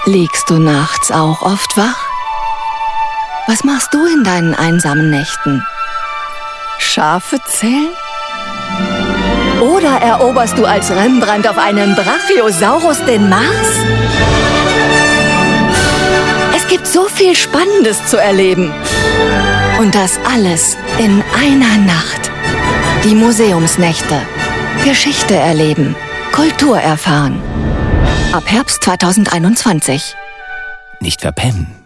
Liegst du nachts auch oft wach? Was machst du in deinen einsamen Nächten? Schafe zählen? Oder eroberst du als Rembrandt auf einem Brachiosaurus den Mars? Es gibt so viel Spannendes zu erleben. Und das alles in einer Nacht. Die Museumsnächte. Geschichte erleben. Kultur erfahren. Ab Herbst 2021. Nicht verpennen.